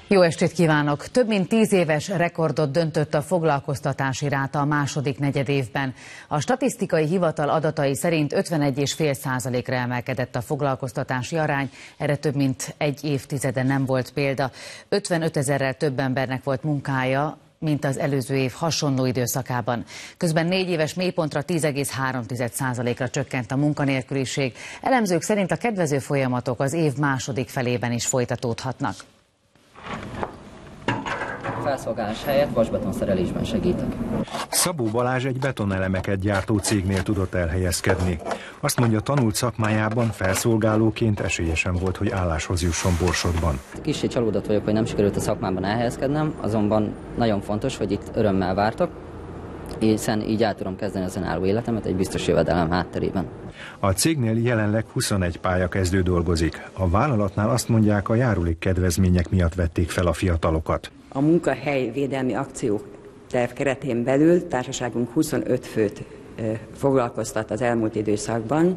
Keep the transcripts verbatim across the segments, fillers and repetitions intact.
Jó estét kívánok! Több mint tíz éves rekordot döntött a foglalkoztatási ráta a második negyedévben. A statisztikai hivatal adatai szerint ötvenegy egész öt százalékra emelkedett a foglalkoztatási arány, erre több mint egy évtizede nem volt példa. ötvenöt ezerrel több embernek volt munkája, mint az előző év hasonló időszakában. Közben négy éves mélypontra tíz egész három százalékra csökkent a munkanélküliség. Elemzők szerint a kedvező folyamatok az év második felében is folytatódhatnak. Felszolgálás helyett vasbeton szerelésben segítek. Szabó Balázs egy betonelemeket gyártó cégnél tudott elhelyezkedni. Azt mondja, tanult szakmájában felszolgálóként esélyesen volt, hogy álláshoz jusson Borsodban. Kicsit csalódott vagyok, hogy nem sikerült a szakmában elhelyezkednem, azonban nagyon fontos, hogy itt örömmel vártak, hiszen így el tudom kezdeni az önálló életemet egy biztos jövedelem hátterében. A cégnél jelenleg huszonegy pályakezdő dolgozik. A vállalatnál azt mondják, a járulék kedvezmények miatt vették fel a fiatalokat. A munkahelyvédelmi akcióterv keretén belül társaságunk huszonöt főt foglalkoztat az elmúlt időszakban.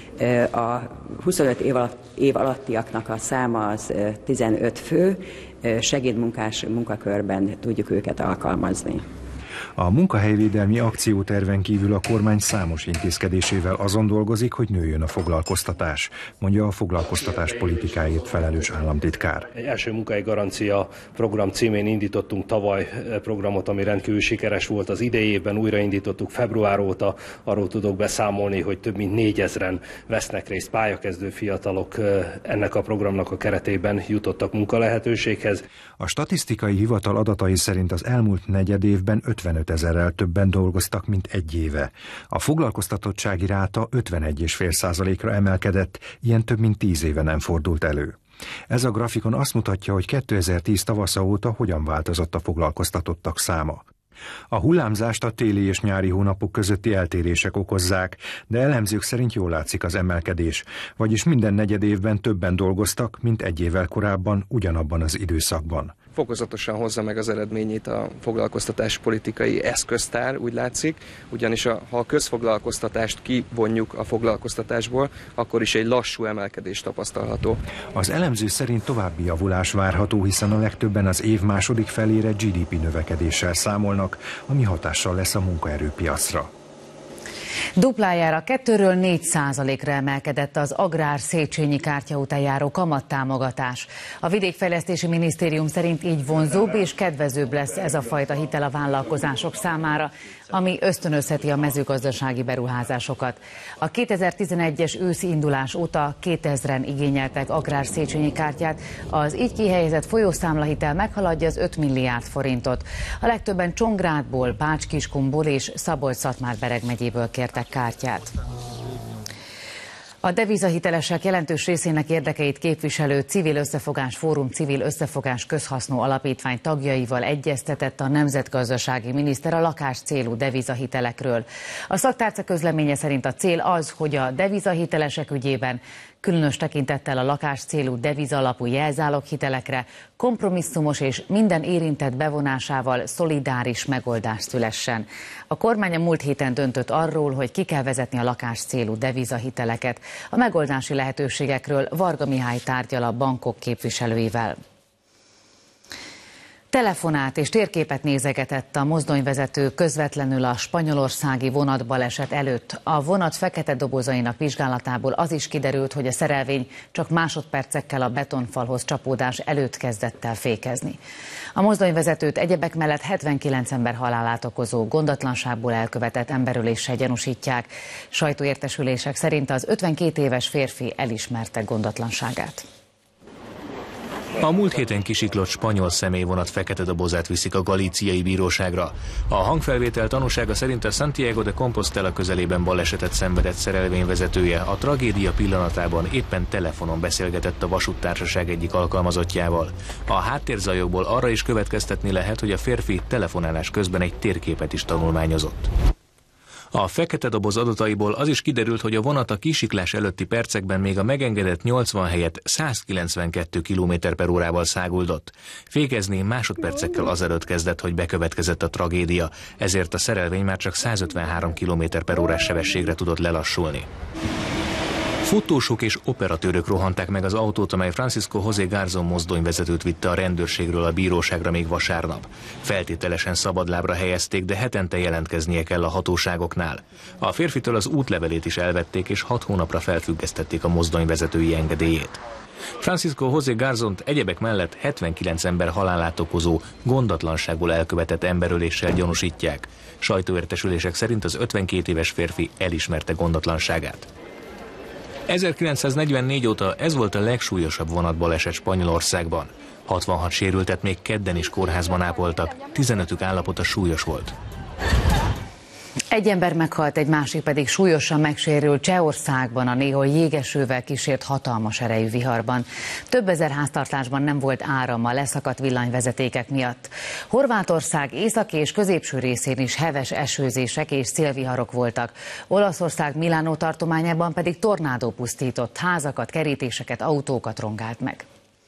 A huszonöt év, alatt, év alattiaknak a száma az tizenöt fő, segédmunkás munkakörben tudjuk őket alkalmazni. A munkahelyvédelmi akcióterven kívül a kormány számos intézkedésével azon dolgozik, hogy nőjön a foglalkoztatás, mondja a foglalkoztatás politikáért felelős államtitkár. Egy első munkahely garancia program címén indítottunk tavaly programot, ami rendkívül sikeres volt. Az idei évben újraindítottuk február óta, arról tudok beszámolni, hogy több mint négyezren vesznek részt pályakezdő fiatalok ennek a programnak a keretében jutottak munkalehetőséghez. A statisztikai hivatal adatai szerint az elmúlt negyed évben ötvenöt ezerrel többen dolgoztak, mint egy éve. A foglalkoztatottsági ráta ötvenegy egész öt százalékra emelkedett, ilyen több mint tíz éve nem fordult elő. Ez a grafikon azt mutatja, hogy kétezer-tíz tavasza óta hogyan változott a foglalkoztatottak száma. A hullámzást a téli és nyári hónapok közötti eltérések okozzák, de elemzők szerint jól látszik az emelkedés, vagyis minden negyed évben többen dolgoztak, mint egy évvel korábban ugyanabban az időszakban. Fokozatosan hozza meg az eredményét a foglalkoztatás politikai eszköztár, úgy látszik, ugyanis a, ha a közfoglalkoztatást kivonjuk a foglalkoztatásból, akkor is egy lassú emelkedés tapasztalható. Az elemző szerint további javulás várható, hiszen a legtöbben az év második felére gé dé pé növekedéssel számolnak, ami hatással lesz a munkaerőpiacra. Duplájára kettőről négy százalékra emelkedett az agrár Széchenyi kártya után járó kamattámogatás. A Vidékfejlesztési Minisztérium szerint így vonzóbb és kedvezőbb lesz ez a fajta hitel a vállalkozások számára, ami ösztönözheti a mezőgazdasági beruházásokat. A kétezer-tizenegyes őszi indulás óta kétezren igényeltek agrár Széchenyi kártyát, az így kihelyezett folyószámlahitel meghaladja az öt milliárd forintot. A legtöbben Csongrádból, Bács-Kiskunból és Szabolcs-Szatmár-Bereg megyéből kértek kártyát. A devizahitelesek jelentős részének érdekeit képviselő Civil Összefogás Fórum Civil Összefogás Közhasznú Alapítvány tagjaival egyeztetett a nemzetgazdasági miniszter a lakáscélú devizahitelekről. A szaktárca közleménye szerint a cél az, hogy a devizahitelesek ügyében különös tekintettel a lakáscélú devizalapú jelzáloghitelekre kompromisszumos és minden érintett bevonásával szolidáris megoldás szülessen. A kormány a múlt héten döntött arról, hogy ki kell vezetni a lakáscélú devizahiteleket. A megoldási lehetőségekről Varga Mihály tárgyal a bankok képviselőivel. Telefonált és térképet nézegetett a mozdonyvezető közvetlenül a spanyolországi vonatbaleset előtt. A vonat fekete dobozainak vizsgálatából az is kiderült, hogy a szerelvény csak másodpercekkel a betonfalhoz csapódás előtt kezdett el fékezni. A mozdonyvezetőt egyebek mellett hetvenkilenc ember halálát okozó gondatlanságból elkövetett emberöléssel gyanúsítják. Sajtóértesülések szerint az ötvenkét éves férfi elismerte gondatlanságát. A múlt héten kisiklott spanyol személyvonat fekete dobozát viszik a galíciai bíróságra. A hangfelvétel tanúsága szerint a Santiago de Compostela közelében balesetet szenvedett szerelvényvezetője a tragédia pillanatában éppen telefonon beszélgetett a vasúttársaság egyik alkalmazottjával. A háttérzajokból arra is következtetni lehet, hogy a férfi telefonálás közben egy térképet is tanulmányozott. A fekete doboz adataiból az is kiderült, hogy a vonat a kisiklás előtti percekben még a megengedett nyolcvan helyett százkilencvenkettő kilométer per órával száguldott. Fékezni másodpercekkel azelőtt kezdett, hogy bekövetkezett a tragédia, ezért a szerelvény már csak százötvenhárom kilométer per órás sebességre tudott lelassulni. Fotósok és operatőrök rohanták meg az autót, amely Francisco José Garzón mozdonyvezetőt vitte a rendőrségről a bíróságra még vasárnap. Feltételesen szabadlábra helyezték, de hetente jelentkeznie kell a hatóságoknál. A férfitől az útlevelét is elvették, és hat hónapra felfüggesztették a mozdonyvezetői engedélyét. Francisco José Garzónt egyebek mellett hetvenkilenc ember halálát okozó, gondatlanságból elkövetett emberöléssel gyanúsítják. Sajtóértesülések szerint az ötvenkét éves férfi elismerte gondatlanságát. ezerkilencszáznegyvennégy óta ez volt a legsúlyosabb vonatbaleset Spanyolországban. hatvanhat sérültet még kedden is kórházban ápoltak, tizenötük állapota súlyos volt. Egy ember meghalt, egy másik pedig súlyosan megsérült Csehországban a néhol jégesővel kísért hatalmas erejű viharban. Több ezer háztartásban nem volt áram a leszakadt villanyvezetékek miatt. Horvátország északi és középső részén is heves esőzések és szélviharok voltak. Olaszország Milánó tartományában pedig tornádó pusztított, házakat, kerítéseket, autókat rongált meg.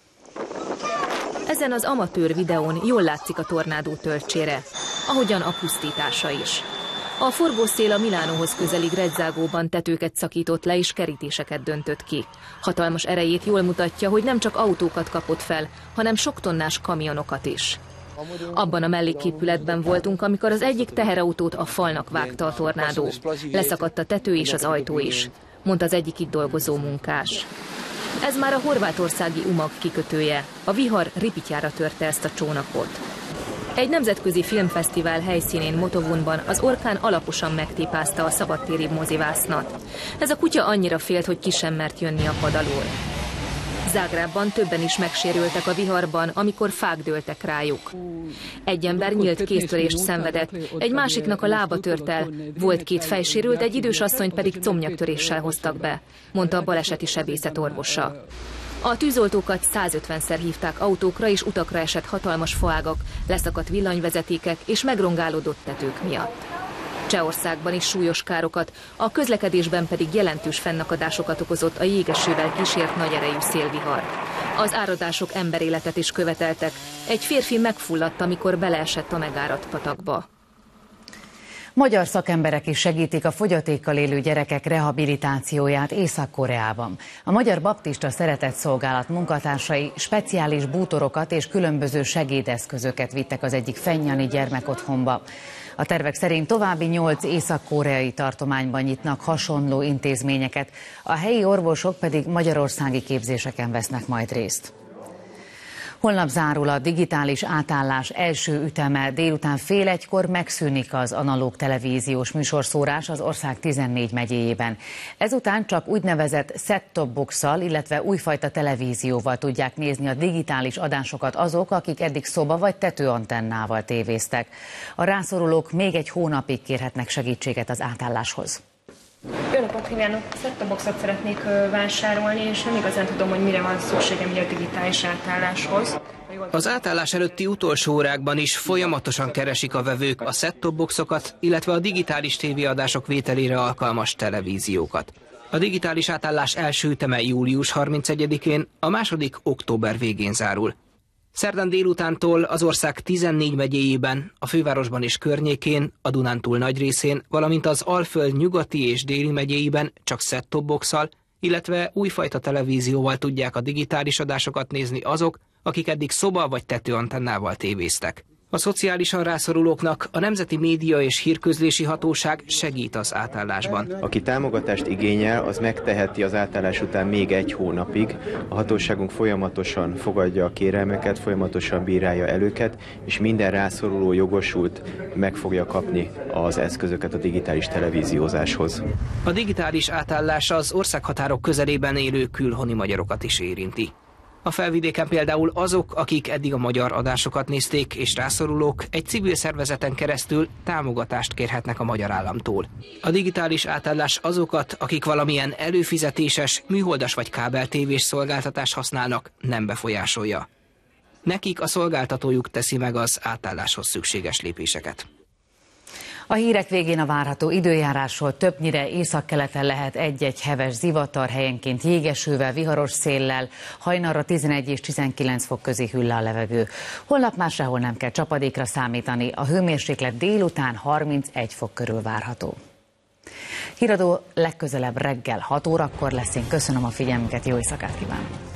Ezen az amatőr videón jól látszik a tornádó töltsére, ahogyan a pusztítása is. A forgó szél a Milánóhoz közeli Grezzágóban tetőket szakított le és kerítéseket döntött ki. Hatalmas erejét jól mutatja, hogy nem csak autókat kapott fel, hanem sok tonnás kamionokat is. Abban a melléképületben voltunk, amikor az egyik teherautót a falnak vágta a tornádó. Leszakadt a tető és az ajtó is, mondta az egyik itt dolgozó munkás. Ez már a horvátországi Umag kikötője. A vihar ripityára törte ezt a csónakot. Egy nemzetközi filmfesztivál helyszínén Motovunban az orkán alaposan megtépázta a szabadtéri mozivásznat. Ez a kutya annyira félt, hogy ki sem mert jönni a pad alól. Zágrábban többen is megsérültek a viharban, amikor fák dőltek rájuk. Egy ember nyílt kéztörést szenvedett, egy másiknak a lába tört el, volt két fejsérült, egy idős asszonyt pedig combnyaktöréssel hoztak be, mondta a baleseti sebészet orvosa. A tűzoltókat százötvenszer hívták autókra és utakra esett hatalmas faágak, leszakadt villanyvezetékek és megrongálódott tetők miatt. Csehországban is súlyos károkat, a közlekedésben pedig jelentős fennakadásokat okozott a jégesővel kísért nagy erejű szélvihar. Az áradások emberéletet is követeltek. Egy férfi megfulladt, amikor beleesett a megáradt patakba. Magyar szakemberek is segítik a fogyatékkal élő gyerekek rehabilitációját Észak-Koreában. A Magyar Baptista Szeretetszolgálat munkatársai speciális bútorokat és különböző segédeszközöket vittek az egyik fennyani gyermekotthonba. A tervek szerint további nyolc észak-koreai tartományban nyitnak hasonló intézményeket, a helyi orvosok pedig magyarországi képzéseken vesznek majd részt. Holnap zárul a digitális átállás első üteme, délután fél egykor megszűnik az analóg televíziós műsorszórás az ország tizennégy megyéjében. Ezután csak úgynevezett set-top box-szal, illetve újfajta televízióval tudják nézni a digitális adásokat azok, akik eddig szoba vagy tetőantennával tévéztek. A rászorulók még egy hónapig kérhetnek segítséget az átálláshoz. Jó napot kívánok! set-top boxot szeretnék vásárolni, és nem igazán tudom, hogy mire van szükségem a digitális átálláshoz. Az átállás előtti utolsó órákban is folyamatosan keresik a vevők a set-top boxokat, illetve a digitális tévéadások vételére alkalmas televíziókat. A digitális átállás első üteme július harmincegyedikén, a második október végén zárul. Szerdán délutántól az ország tizennégy megyéjében, a fővárosban és környékén, a Dunántúl nagy részén, valamint az Alföld nyugati és déli megyéiben csak set-top box-szal, illetve újfajta televízióval tudják a digitális adásokat nézni azok, akik eddig szoba vagy tetőantennával tévéztek. A szociálisan rászorulóknak a Nemzeti Média és Hírközlési Hatóság segít az átállásban. Aki támogatást igényel, az megteheti az átállás után még egy hónapig. A hatóságunk folyamatosan fogadja a kérelmeket, folyamatosan bírálja el őket, és minden rászoruló jogosult meg fogja kapni az eszközöket a digitális televíziózáshoz. A digitális átállás az országhatárok közelében élő külhoni magyarokat is érinti. A felvidéken például azok, akik eddig a magyar adásokat nézték és rászorulók, egy civil szervezeten keresztül támogatást kérhetnek a magyar államtól. A digitális átállás azokat, akik valamilyen előfizetéses, műholdas vagy kábeltévés szolgáltatást használnak, nem befolyásolja. Nekik a szolgáltatójuk teszi meg az átálláshoz szükséges lépéseket. A hírek végén a várható időjárásról: többnyire északkeleten lehet egy-egy heves zivatar, helyenként jégesővel, viharos széllel, hajnalra tizenegy és tizenkilenc fok közé hűl le a levegő. Holnap már sehol nem kell csapadékra számítani, a hőmérséklet délután harmincegy fok körül várható. Híradó legközelebb reggel hat órakor lesz. Én köszönöm a figyelmüket, jó éjszakát kívánok!